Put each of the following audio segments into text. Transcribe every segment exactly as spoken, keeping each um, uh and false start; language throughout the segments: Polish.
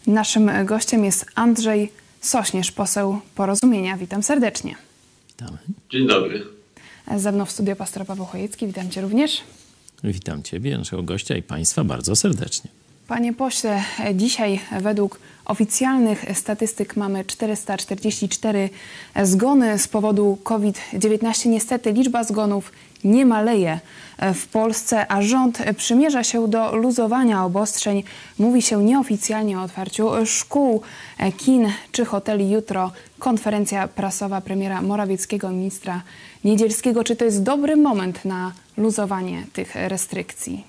Naszym gościem jest Andrzej Sośnierz, poseł Porozumienia. Witam serdecznie. Witamy. Dzień dobry. Ze mną w studio pastor Paweł Chojecki. Witam cię również. Witam ciebie, naszego gościa i państwa bardzo serdecznie. Panie pośle, dzisiaj według oficjalnych statystyk mamy czterysta czterdzieści cztery zgony z powodu COVID dziewiętnaście. Niestety liczba zgonów nie maleje w Polsce, a rząd przymierza się do luzowania obostrzeń. Mówi się nieoficjalnie o otwarciu szkół, kin czy hoteli. Jutro konferencja prasowa premiera Morawieckiego i ministra Niedzielskiego. Czy to jest dobry moment na luzowanie tych restrykcji?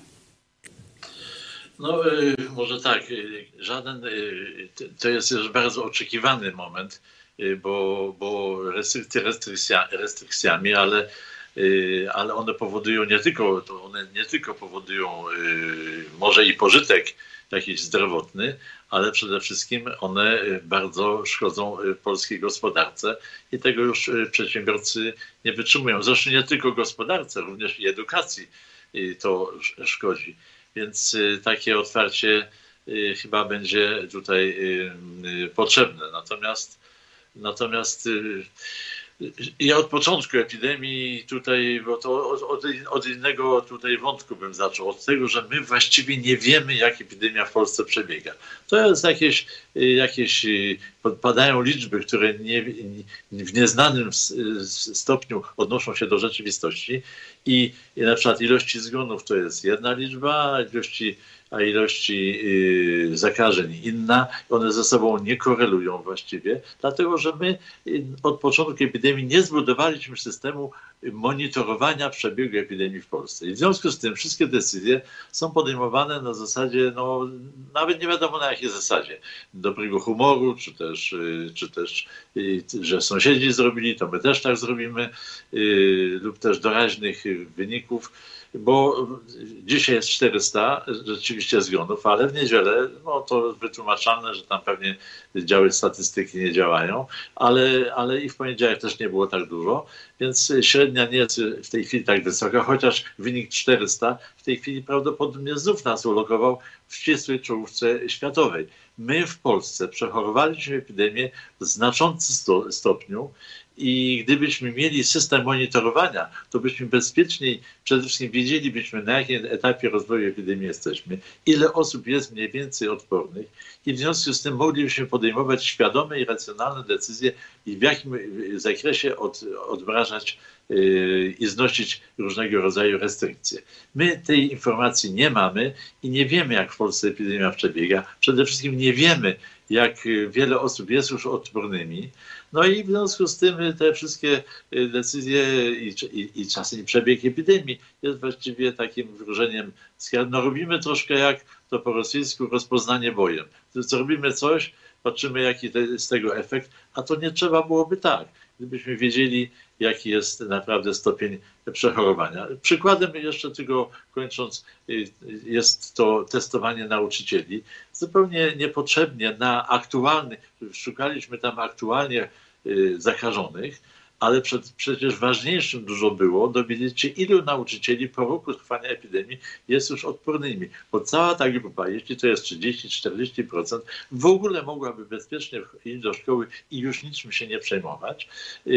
No może tak, żaden, to jest już bardzo oczekiwany moment, bo, bo restrykcje restrykcja, restrykcjami, ale, ale one powodują nie tylko, to one nie tylko powodują może i pożytek jakiś zdrowotny, ale przede wszystkim one bardzo szkodzą polskiej gospodarce i tego już przedsiębiorcy nie wytrzymują. Zresztą nie tylko gospodarce, również i edukacji to szkodzi. Więc takie otwarcie chyba będzie tutaj potrzebne. Natomiast, natomiast ja od początku epidemii tutaj, bo to od, od innego tutaj wątku bym zaczął, od tego, że my właściwie nie wiemy, jak epidemia w Polsce przebiega. To jest jakieś, jakieś padają liczby, które nie, w nieznanym stopniu odnoszą się do rzeczywistości i, i na przykład ilości zgonów to jest jedna liczba, a ilości a ilości y, zakażeń inna. One ze sobą nie korelują właściwie, dlatego że my y, od początku epidemii nie zbudowaliśmy systemu monitorowania przebiegu epidemii w Polsce. I w związku z tym wszystkie decyzje są podejmowane na zasadzie, no nawet nie wiadomo na jakiej zasadzie, dobrego humoru, czy też, y, czy też y, że sąsiedzi zrobili, to my też tak zrobimy, y, lub też doraźnych wyników. Bo dzisiaj jest czterysta rzeczywiście zgonów, ale w niedzielę, no to wytłumaczalne, że tam pewnie działy statystyki nie działają, ale, ale i w poniedziałek też nie było tak dużo, więc średnia nie jest w tej chwili tak wysoka, chociaż wynik czterysta w tej chwili prawdopodobnie znów nas ulokował w ścisłej czołówce światowej. My w Polsce przechorowaliśmy epidemię w znaczącym stopniu i gdybyśmy mieli system monitorowania, to byśmy bezpieczniej, przede wszystkim wiedzielibyśmy, na jakim etapie rozwoju epidemii jesteśmy, ile osób jest mniej więcej odpornych i w związku z tym moglibyśmy podejmować świadome i racjonalne decyzje i w jakim zakresie od, odmrażać yy, i znosić różnego rodzaju restrykcje. My tej informacji nie mamy i nie wiemy, jak w Polsce epidemia przebiega. Przede wszystkim nie wiemy, jak wiele osób jest już odpornymi. No i w związku z tym te wszystkie decyzje i, i, i czasem przebieg epidemii jest właściwie takim wróżeniem z kart. No robimy troszkę jak to po rosyjsku rozpoznanie bojem. Co robimy coś, patrzymy jaki to jest z tego efekt, a to nie trzeba byłoby tak. Gdybyśmy wiedzieli, jaki jest naprawdę stopień przechorowania. Przykładem jeszcze tylko kończąc, jest to testowanie nauczycieli. Zupełnie niepotrzebnie na aktualny, szukaliśmy tam aktualnie zakażonych, ale przed, przecież ważniejszym dużo było dowiedzieć się, ilu nauczycieli po roku trwania epidemii jest już odpornymi. Bo cała ta grupa, jeśli to jest trzydzieści do czterdziestu procent, w ogóle mogłaby bezpiecznie iść do szkoły i już niczym się nie przejmować.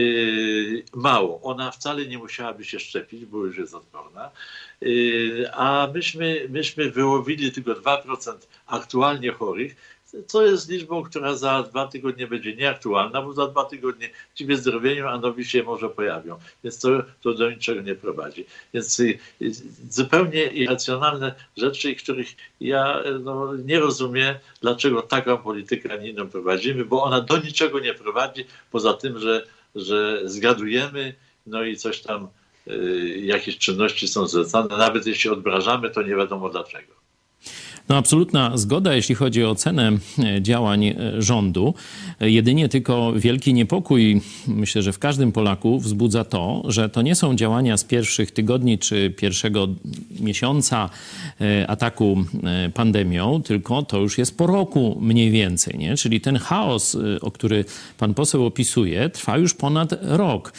Yy, mało. Ona wcale nie musiałaby się szczepić, bo już jest odporna. Yy, a myśmy, myśmy wyłowili tylko dwa procent aktualnie chorych, co jest liczbą, która za dwa tygodnie będzie nieaktualna, bo za dwa tygodnie ci wyzdrowieniu, a nowi się może pojawią. Więc to, to do niczego nie prowadzi. Więc y, y, zupełnie irracjonalne rzeczy, których ja no, nie rozumiem, dlaczego taką politykę, a nie inną prowadzimy, bo ona do niczego nie prowadzi, poza tym, że, że zgadujemy, no i coś tam, y, jakieś czynności są zlecane. Nawet jeśli odmrażamy, to nie wiadomo dlaczego. No absolutna zgoda, jeśli chodzi o ocenę działań rządu. Jedynie tylko wielki niepokój, myślę, że w każdym Polaku wzbudza to, że to nie są działania z pierwszych tygodni czy pierwszego miesiąca ataku pandemią, tylko to już jest po roku mniej więcej, nie? Czyli ten chaos, o który pan poseł opisuje, trwa już ponad rok.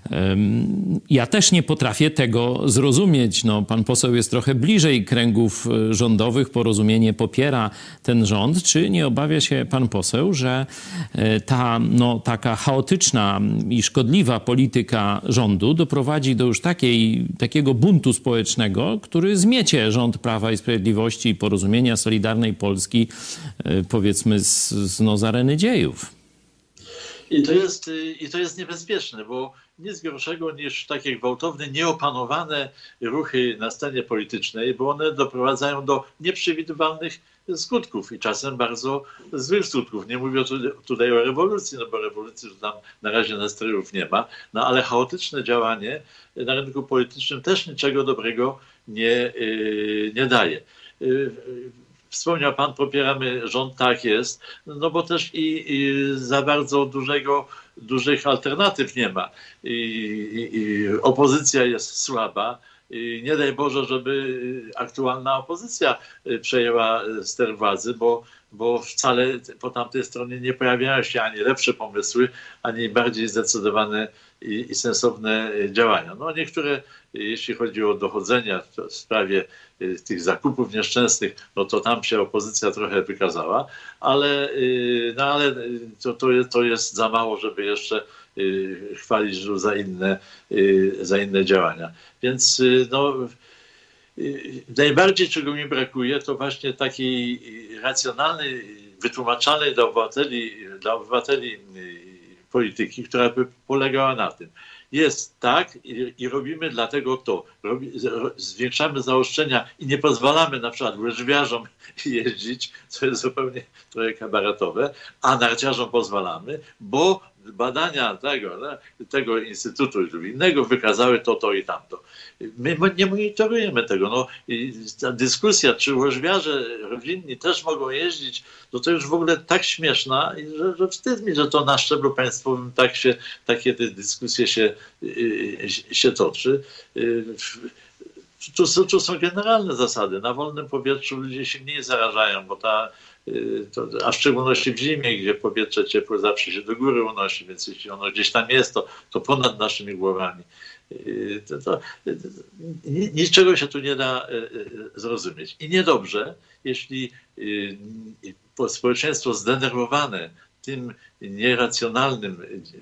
Ja też nie potrafię tego zrozumieć. No, pan poseł jest trochę bliżej kręgów rządowych, porozumień porozumienie popiera ten rząd. Czy nie obawia się pan poseł, że ta no, taka chaotyczna i szkodliwa polityka rządu doprowadzi do już takiej, takiego buntu społecznego, który zmiecie rząd Prawa i Sprawiedliwości i Porozumienia Solidarnej Polski, powiedzmy, z, z, no, z areny dziejów? I to jest, i to jest niebezpieczne, bo nic gorszego niż takie gwałtowne, nieopanowane ruchy na scenie politycznej, bo one doprowadzają do nieprzewidywalnych skutków i czasem bardzo złych skutków. Nie mówię tutaj o rewolucji, no bo rewolucji tam na razie nastrojów nie ma, no ale chaotyczne działanie na rynku politycznym też niczego dobrego nie, nie daje. Wspomniał pan, popieramy rząd, tak jest, no bo też i, i za bardzo dużego, dużych alternatyw nie ma. I, i, i opozycja jest słaba. I nie daj Boże, żeby aktualna opozycja przejęła ster władzy, bo, bo wcale po tamtej stronie nie pojawiają się ani lepsze pomysły, ani bardziej zdecydowane i, i sensowne działania. No niektóre, jeśli chodzi o dochodzenia w sprawie tych zakupów nieszczęsnych, no to tam się opozycja trochę wykazała, ale, no ale to, to, jest, to jest za mało, żeby jeszcze chwalić za inne, za inne działania. Więc no, najbardziej czego mi brakuje, to właśnie takiej racjonalnej, wytłumaczalnej dla obywateli, dla obywateli polityki, która by polegała na tym. Jest tak i, i robimy dlatego to. Robi, zwiększamy zaostrzenia i nie pozwalamy na przykład łyżwiarzom jeździć, co jest zupełnie trochę kabaretowe, a narciarzom pozwalamy, bo badania tego, tego instytutu lub innego wykazały to, to i tamto. My nie monitorujemy tego. No, i ta dyskusja, czy łyżwiarze rodzinni też mogą jeździć, no to już w ogóle tak śmieszna, że, że wstyd mi, że to na szczeblu państwowym tak się, takie te dyskusje się, się toczy. Tu, tu są generalne zasady. Na wolnym powietrzu ludzie się mniej zarażają, bo ta To, a w szczególności w zimie, gdzie powietrze ciepłe zawsze się do góry unosi, więc jeśli ono gdzieś tam jest, to, to ponad naszymi głowami. To, to, niczego się tu nie da zrozumieć. I niedobrze, jeśli społeczeństwo zdenerwowane tym nieracjonalnym,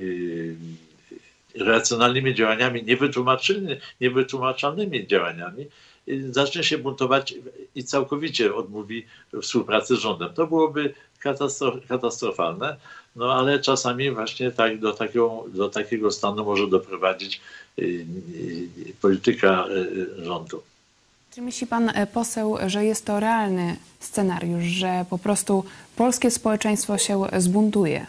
racjonalnymi działaniami, niewytłumaczalnymi działaniami, zacznie się buntować i całkowicie odmówi współpracy z rządem. To byłoby katastrofalne, no ale czasami właśnie tak do takiego, do takiego stanu może doprowadzić polityka rządu. Czy myśli pan poseł, że jest to realny scenariusz, że po prostu polskie społeczeństwo się zbuntuje?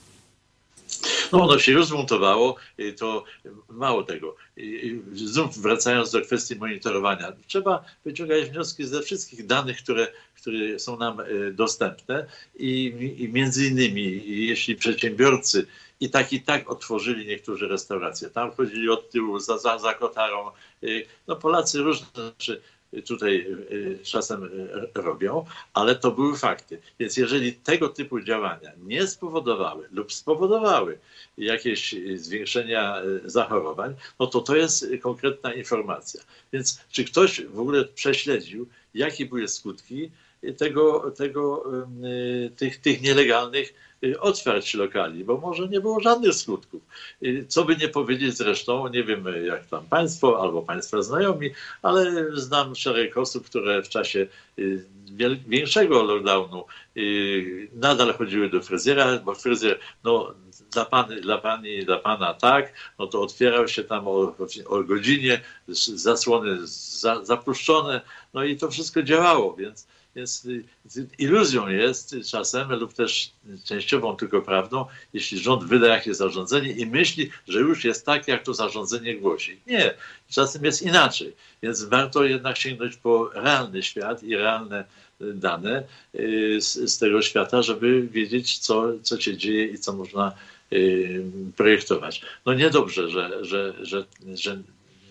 No ono się już zbuntowało, to mało tego. Znów wracając do kwestii monitorowania, trzeba wyciągać wnioski ze wszystkich danych, które, które są nam dostępne i, i między innymi jeśli przedsiębiorcy i tak i tak otworzyli niektóre restauracje, tam chodzili od tyłu za, za, za kotarą, no Polacy różne rzeczy tutaj czasem robią, ale to były fakty. Więc jeżeli tego typu działania nie spowodowały lub spowodowały jakieś zwiększenia zachorowań, no to to jest konkretna informacja. Więc czy ktoś w ogóle prześledził, jakie były skutki tego, tego, tych, tych nielegalnych otwarć lokali, bo może nie było żadnych skutków. Co by nie powiedzieć zresztą, nie wiem jak tam państwo albo państwa znajomi, ale znam szereg osób, które w czasie większego lockdownu nadal chodziły do fryzjera, bo fryzjer, no dla pani, dla pani, dla pana tak, no to otwierał się tam o, o godzinie, zasłony za, zapuszczone, no i to wszystko działało, więc Więc iluzją jest czasem, lub też częściową tylko prawdą, jeśli rząd wyda jakieś zarządzenie i myśli, że już jest tak, jak to zarządzenie głosi. Nie, czasem jest inaczej. Więc warto jednak sięgnąć po realny świat i realne dane z, z tego świata, żeby wiedzieć, co, co się dzieje i co można projektować. No niedobrze, że, że, że, że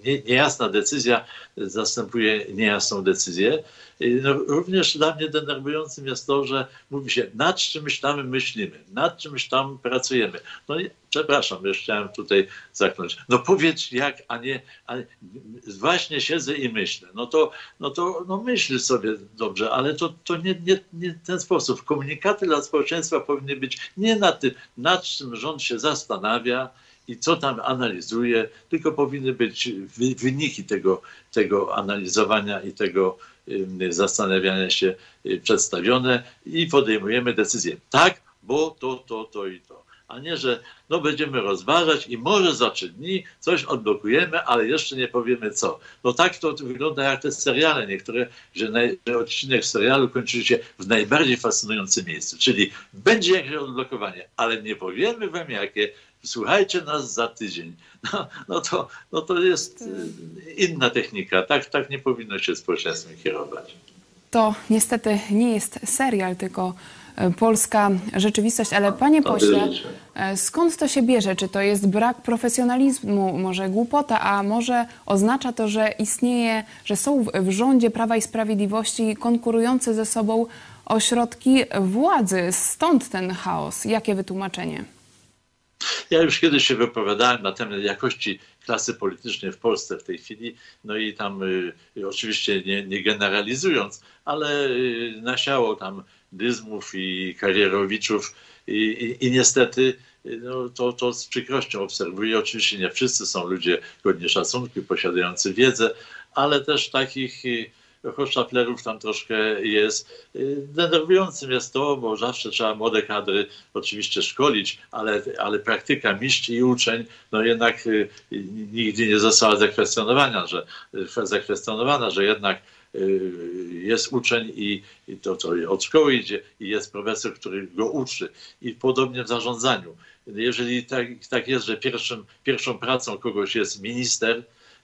nie, niejasna decyzja zastępuje niejasną decyzję. No, również dla mnie denerwującym jest to, że mówi się, nad czymś tam myślimy, nad czymś tam pracujemy. No i przepraszam, już chciałem tutaj zaknąć. No powiedz jak, a nie, a właśnie siedzę i myślę. No to, no to no myśl sobie dobrze, ale to, to nie, nie, nie w ten sposób. Komunikaty dla społeczeństwa powinny być nie nad tym, nad czym rząd się zastanawia i co tam analizuje, tylko powinny być wyniki tego, tego analizowania i tego zastanawiania się przedstawione i podejmujemy decyzję. Tak, bo to, to, to i to. A nie, że no będziemy rozważać i może za trzy dni coś odblokujemy, ale jeszcze nie powiemy co. No tak to wygląda jak te seriale niektóre, że, naj, że odcinek serialu kończy się w najbardziej fascynującym miejscu. Czyli będzie jakieś odblokowanie, ale nie powiemy wam jakie. Słuchajcie nas za tydzień. No, no, to, no to jest inna technika. Tak, tak nie powinno się społeczeństwem kierować. To niestety nie jest serial, tylko polska rzeczywistość. Ale panie pośle, skąd to się bierze? Czy to jest brak profesjonalizmu, może głupota, a może oznacza to, że istnieje, że są w rządzie Prawa i Sprawiedliwości konkurujące ze sobą ośrodki władzy? Stąd ten chaos. Jakie wytłumaczenie? Ja już kiedyś się wypowiadałem na temat jakości klasy politycznej w Polsce w tej chwili, no i tam y, oczywiście nie, nie generalizując, ale y, nasiało tam dyzmów i karierowiczów i, i, i niestety y, no, to, to z przykrością obserwuję. Oczywiście nie wszyscy są ludzie godni szacunku, posiadający wiedzę, ale też takich y, hochsztaplerów tam troszkę jest. Denerwującym jest to, bo zawsze trzeba młode kadry oczywiście szkolić, ale, ale praktyka mistrz i uczeń no jednak nigdy nie została zakwestionowana, że, zakwestionowana, że jednak jest uczeń i, i to, to od szkoły idzie i jest profesor, który go uczy. I podobnie w zarządzaniu. Jeżeli tak, tak jest, że pierwszym, pierwszą pracą kogoś jest minister,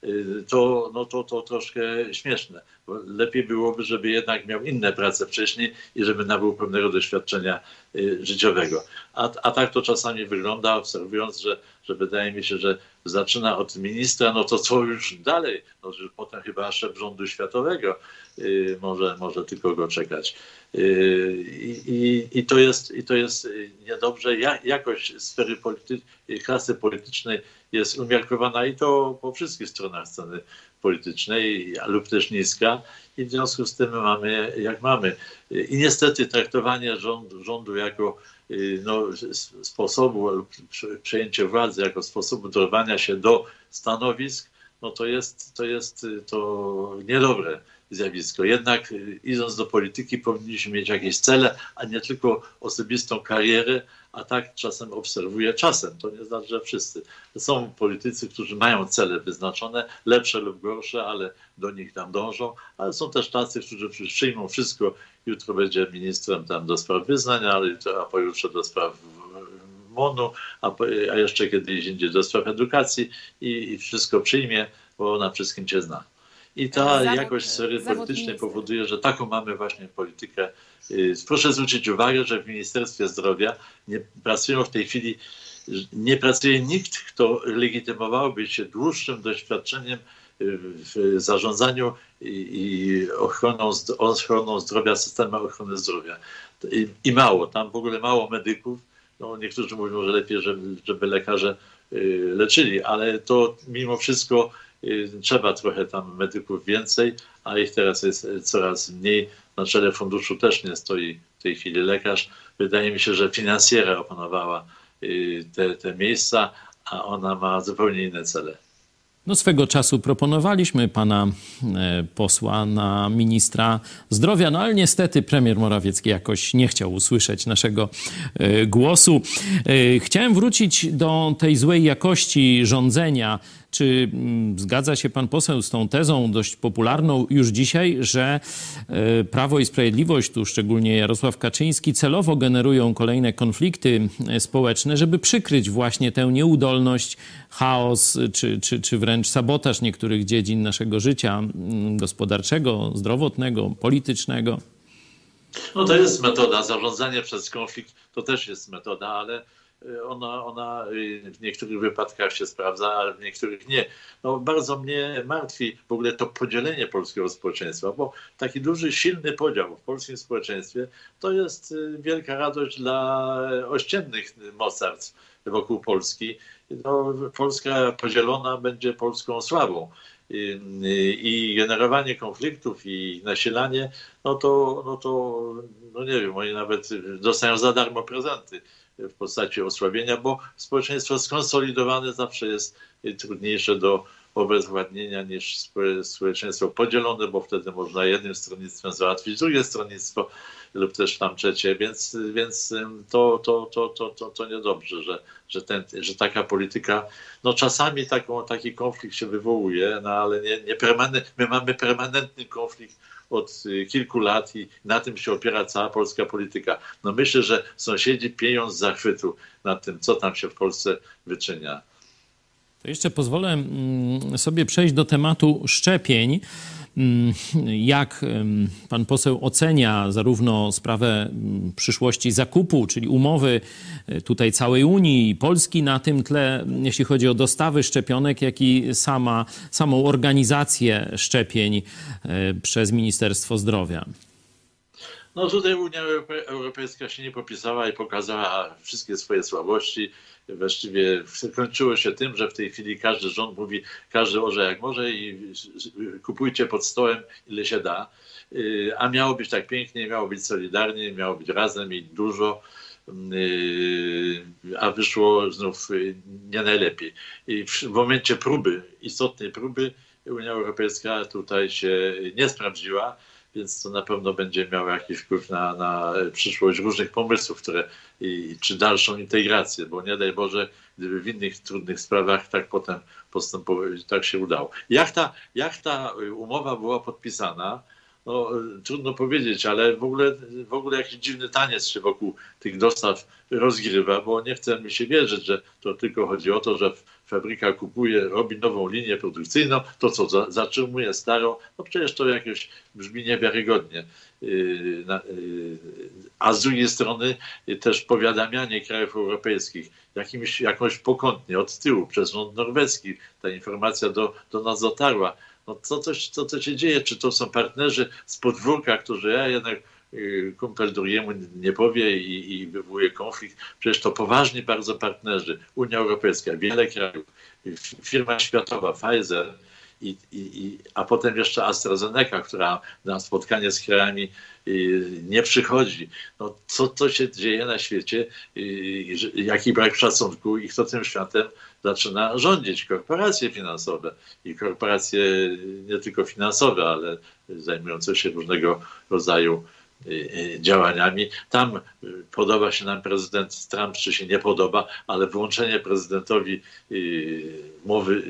to, no to, to troszkę śmieszne. Bo lepiej byłoby, żeby jednak miał inne prace wcześniej i żeby nabył pewnego doświadczenia życiowego. A, a tak to czasami wygląda, obserwując, że, że wydaje mi się, że zaczyna od ministra, no to co już dalej? No, że potem chyba szef rządu światowego yy, może, może tylko go czekać. Yy, i, i, to jest, I to jest niedobrze. Ja, jakość sfery polity, klasy politycznej jest umiarkowana i to po wszystkich stronach sceny politycznej lub też niska i w związku z tym mamy jak mamy. I niestety traktowanie rządu, rządu jako no, sposobu lub przejęcie władzy jako sposobu dorwania się do stanowisk, no to jest to, jest to niedobre zjawisko. Jednak idąc do polityki powinniśmy mieć jakieś cele, a nie tylko osobistą karierę, a tak czasem obserwuję, czasem, to nie znaczy, że wszyscy. Są politycy, którzy mają cele wyznaczone, lepsze lub gorsze, ale do nich tam dążą, ale są też tacy, którzy przyjmą wszystko, jutro będzie ministrem tam do spraw wyznania, ale a pojutrze do spraw MON-u, a, a jeszcze kiedyś indziej do spraw edukacji i, i wszystko przyjmie, bo na wszystkim cię zna. I ta zawód, jakość sfery politycznej powoduje, że taką mamy właśnie politykę. Proszę zwrócić uwagę, że w Ministerstwie Zdrowia nie pracują w tej chwili, nie pracuje nikt, kto legitymowałby się dłuższym doświadczeniem w zarządzaniu i ochroną, ochroną zdrowia, systemem ochrony zdrowia. I, i mało, tam w ogóle mało medyków. No, niektórzy mówią, że lepiej, żeby, żeby lekarze leczyli, ale to mimo wszystko trzeba trochę tam medyków więcej, a ich teraz jest coraz mniej. Na czele funduszu też nie stoi w tej chwili lekarz. Wydaje mi się, że finansjera opanowała te, te miejsca, a ona ma zupełnie inne cele. No swego czasu proponowaliśmy pana posła na ministra zdrowia, no ale niestety premier Morawiecki jakoś nie chciał usłyszeć naszego głosu. Chciałem wrócić do tej złej jakości rządzenia. Czy zgadza się pan poseł z tą tezą dość popularną już dzisiaj, że Prawo i Sprawiedliwość, tu szczególnie Jarosław Kaczyński, celowo generują kolejne konflikty społeczne, żeby przykryć właśnie tę nieudolność, chaos czy, czy, czy wręcz sabotaż niektórych dziedzin naszego życia gospodarczego, zdrowotnego, politycznego? No to jest metoda. Zarządzanie przez konflikt to też jest metoda, ale ona, ona w niektórych wypadkach się sprawdza, ale w niektórych nie. No, bardzo mnie martwi w ogóle to podzielenie polskiego społeczeństwa, bo taki duży, silny podział w polskim społeczeństwie to jest wielka radość dla ościennych mocarstw wokół Polski. No, Polska podzielona będzie polską sławą. I, i generowanie konfliktów i nasilanie, no to, no to no nie wiem, oni nawet dostają za darmo prezenty w postaci osłabienia, bo społeczeństwo skonsolidowane zawsze jest trudniejsze do obezwładnienia niż społeczeństwo podzielone, bo wtedy można jednym stronnictwem załatwić drugie stronnictwo lub też tam trzecie, więc, więc to, to, to, to, to, to niedobrze, że, że, ten, że taka polityka, no czasami taką, taki konflikt się wywołuje, no ale nie, nie permanent, my mamy permanentny konflikt od kilku lat i na tym się opiera cała polska polityka. No myślę, że sąsiedzi piją z zachwytu nad tym, co tam się w Polsce wyczynia. To jeszcze pozwolę sobie przejść do tematu szczepień. Jak pan poseł ocenia zarówno sprawę przyszłości zakupu, czyli umowy tutaj całej Unii i Polski na tym tle, jeśli chodzi o dostawy szczepionek, jak i sama, samą organizację szczepień przez Ministerstwo Zdrowia? No tutaj Unia Europejska się nie popisała i pokazała wszystkie swoje słabości. Właściwie skończyło się tym, że w tej chwili każdy rząd mówi, każdy orze jak może i kupujcie pod stołem ile się da. A miało być tak pięknie, miało być solidarnie, miało być razem i dużo, a wyszło znów nie najlepiej. I w momencie próby, istotnej próby, Unia Europejska tutaj się nie sprawdziła, więc to na pewno będzie miało jakiś wpływ na, na przyszłość różnych pomysłów, które i, czy dalszą integrację, bo nie daj Boże, gdyby w innych trudnych sprawach tak potem postępować, tak się udało. Jak ta, jak ta umowa była podpisana, no, trudno powiedzieć, ale w ogóle, w ogóle jakiś dziwny taniec się wokół tych dostaw rozgrywa, bo nie chce mi się wierzyć, że to tylko chodzi o to, że fabryka kupuje, robi nową linię produkcyjną, to co za, zatrzymuje starą, no przecież to jakoś brzmi niewiarygodnie. Yy, na, yy, a z drugiej strony yy, też powiadamianie krajów europejskich jakimś, jakąś pokątnie od tyłu przez rząd norweski, ta informacja do, do nas dotarła. No co, coś, co to się dzieje? Czy to są partnerzy z podwórka, którzy ja jednak kumpel drugiemu nie powie i, i wywołuje konflikt. Przecież to poważni bardzo partnerzy. Unia Europejska, wiele krajów, firma światowa, Pfizer, i, i, a potem jeszcze AstraZeneca, która na spotkanie z krajami nie przychodzi. No, co to się dzieje na świecie? Jaki brak szacunku i kto tym światem zaczyna rządzić? Korporacje finansowe i korporacje nie tylko finansowe, ale zajmujące się różnego rodzaju działaniami. Tam podoba się nam prezydent Trump, czy się nie podoba, ale wyłączenie prezydentowi mowy,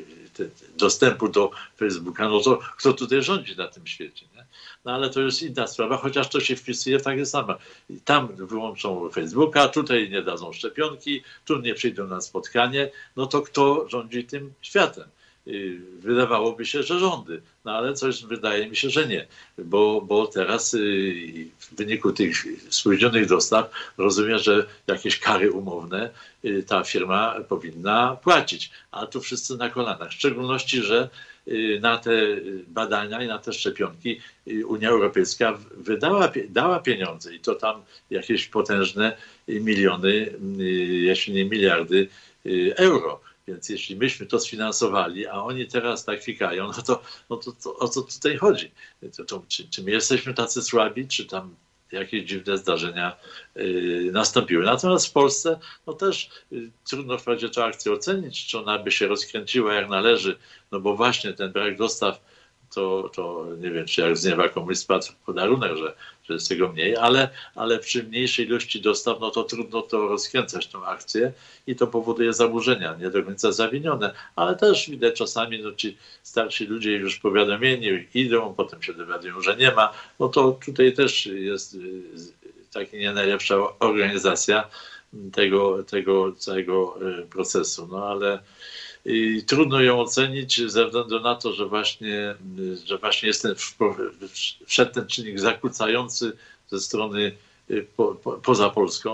dostępu do Facebooka, no to kto tutaj rządzi na tym świecie? Nie? No ale to jest inna sprawa, chociaż to się wpisuje w takie samo. Tam wyłączą Facebooka, tutaj nie dadzą szczepionki, tu nie przyjdą na spotkanie, no to kto rządzi tym światem? Wydawałoby się, że rządy, no ale coś wydaje mi się, że nie, bo, bo teraz w wyniku tych spóźnionych dostaw rozumiem, że jakieś kary umowne ta firma powinna płacić, a tu wszyscy na kolanach, w szczególności, że na te badania i na te szczepionki Unia Europejska wydała, dała pieniądze i to tam jakieś potężne miliony, jeśli nie miliardy euro. Więc jeśli myśmy to sfinansowali, a oni teraz tak fikają, no to, no to, to o co tutaj chodzi? To, to, czy, czy my jesteśmy tacy słabi, czy tam jakieś dziwne zdarzenia y, nastąpiły. Natomiast w Polsce no też y, trudno wprawdzie tę akcję ocenić, czy ona by się rozkręciła jak należy, no bo właśnie ten brak dostaw, to, to nie wiem, czy jak z nieba komuś spadł podarunek, że, że jest tego mniej, ale, ale przy mniejszej ilości dostaw, no to trudno to rozkręcać, tą akcję i to powoduje zaburzenia, nie do końca zawinione, ale też widać czasami, no ci starsi ludzie już powiadomieni idą, potem się dowiadują, że nie ma, no to tutaj też jest taka nie najlepsza organizacja tego, tego całego procesu, no ale i trudno ją ocenić ze względu na to, że właśnie, że właśnie jest ten, wszedł ten czynnik zakłócający ze strony po, po, poza Polską,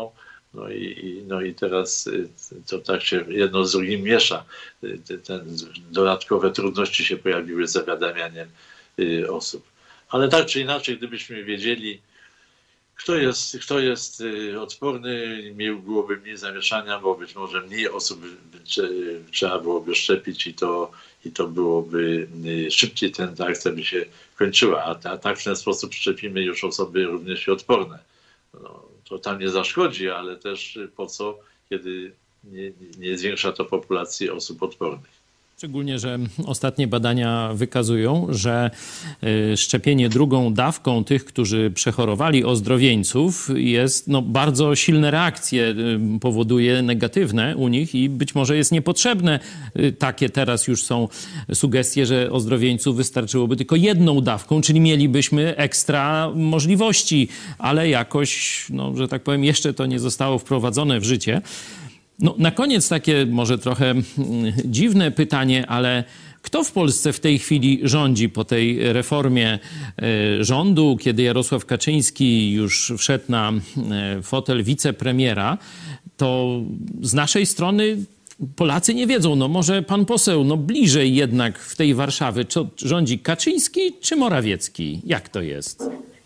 No i, i, no i teraz to tak się jedno z drugim miesza. Te dodatkowe trudności się pojawiły z zawiadamianiem osób. Ale tak czy inaczej, gdybyśmy wiedzieli, kto jest, kto jest odporny, byłoby mniej zamieszania, bo być może mniej osób trzeba byłoby szczepić i to, i to byłoby szybciej, ten akcja by się kończyła. A, a tak w ten sposób szczepimy już osoby również odporne. No, to tam nie zaszkodzi, ale też po co, kiedy nie, nie zwiększa to populacji osób odpornych. Szczególnie, że ostatnie badania wykazują, że szczepienie drugą dawką tych, którzy przechorowali, ozdrowieńców, jest no, bardzo silne reakcje, powoduje negatywne u nich i być może jest niepotrzebne. Takie teraz już są sugestie, że ozdrowieńców wystarczyłoby tylko jedną dawką, czyli mielibyśmy ekstra możliwości, ale jakoś, no, że tak powiem, jeszcze to nie zostało wprowadzone w życie. No, na koniec takie może trochę dziwne pytanie, ale kto w Polsce w tej chwili rządzi po tej reformie rządu, kiedy Jarosław Kaczyński już wszedł na fotel wicepremiera, to z naszej strony Polacy nie wiedzą, no może pan poseł, no bliżej jednak w tej Warszawy, czy rządzi Kaczyński czy Morawiecki? Jak to jest?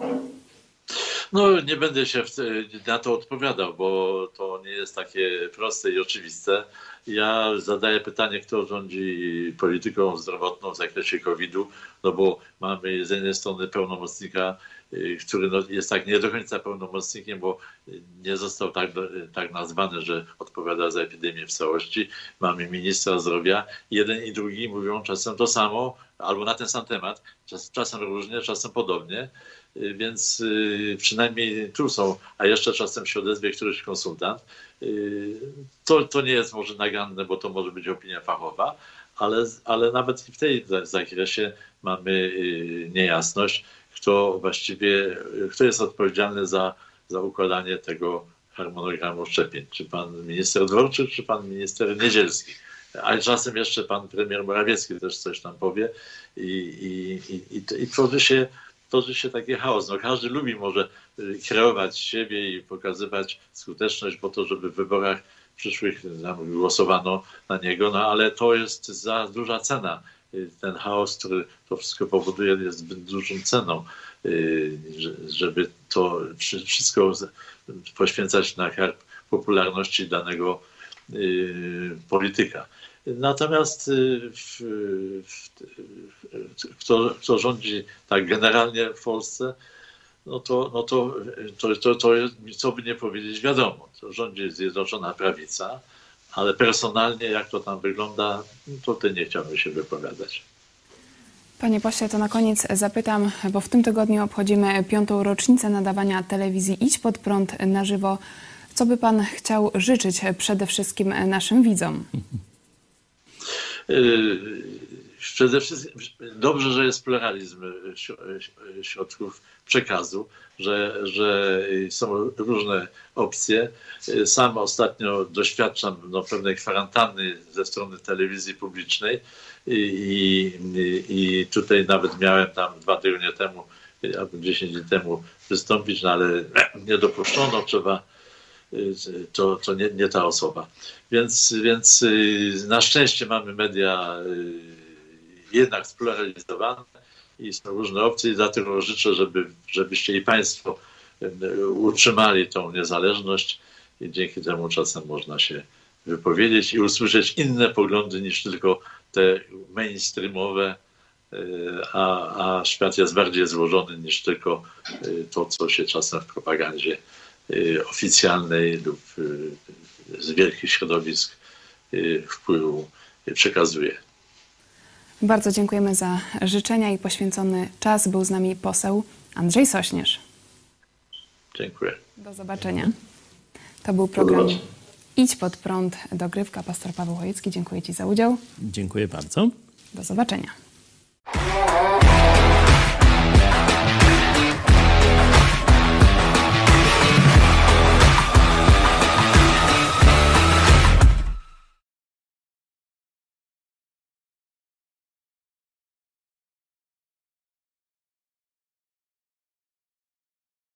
No nie będę się na to odpowiadał, bo to nie jest takie proste i oczywiste. Ja zadaję pytanie, kto rządzi polityką zdrowotną w zakresie kowidu, no bo mamy z jednej strony pełnomocnika, który no jest tak nie do końca pełnomocnikiem, bo nie został tak, tak nazwany, że odpowiada za epidemię w całości. Mamy ministra zdrowia. Jeden i drugi mówią czasem to samo, albo na ten sam temat, czas, czasem różnie, czasem podobnie. Więc przynajmniej tu są, a jeszcze czasem się odezwie któryś konsultant. To, to nie jest może naganne, bo to może być opinia fachowa, ale, ale nawet w tej zakresie mamy niejasność, kto właściwie, kto jest odpowiedzialny za, za układanie tego harmonogramu szczepień. Czy pan minister Dworczyk, czy pan minister Niedzielski. A czasem jeszcze pan premier Morawiecki też coś tam powie i, i, i, i, i tworzy się tworzy się taki chaos. No, każdy lubi może kreować siebie i pokazywać skuteczność po to, żeby w wyborach przyszłych tam głosowano na niego, no ale to jest za duża cena. Ten chaos, który to wszystko powoduje, jest zbyt dużą ceną, żeby to wszystko poświęcać na karb popularności danego polityka. Natomiast w, w, kto, kto rządzi tak generalnie w Polsce, no to, no to, to, to, to jest, co by nie powiedzieć, wiadomo. To rządzi Zjednoczona Prawica, ale personalnie jak to tam wygląda, to ty nie chciałbym się wypowiadać. Panie pośle, to na koniec zapytam, bo w tym tygodniu obchodzimy piątą rocznicę nadawania telewizji Idź Pod Prąd na żywo. Co by pan chciał życzyć przede wszystkim naszym widzom? Przede wszystkim dobrze, że jest pluralizm środków przekazu, że, że są różne opcje. Sam ostatnio doświadczam no, pewnej kwarantanny ze strony telewizji publicznej i, i, i tutaj nawet miałem tam dwa tygodnie temu albo dziesięć dni temu wystąpić, no ale nie dopuszczono, trzeba to, to nie, nie ta osoba. Więc, więc na szczęście mamy media jednak spluralizowane i są różne opcje i dlatego życzę, żeby, żebyście i państwo utrzymali tą niezależność i dzięki temu czasem można się wypowiedzieć i usłyszeć inne poglądy niż tylko te mainstreamowe, a, a świat jest bardziej złożony niż tylko to, co się czasem w propagandzie oficjalnej lub z wielkich środowisk wpływu przekazuje. Bardzo dziękujemy za życzenia i poświęcony czas. Był z nami poseł Andrzej Sośnierz. Dziękuję. Do zobaczenia. To był program Idź Pod Prąd, dogrywka. Pastor Paweł Chojecki, dziękuję ci za udział. Dziękuję bardzo. Do zobaczenia.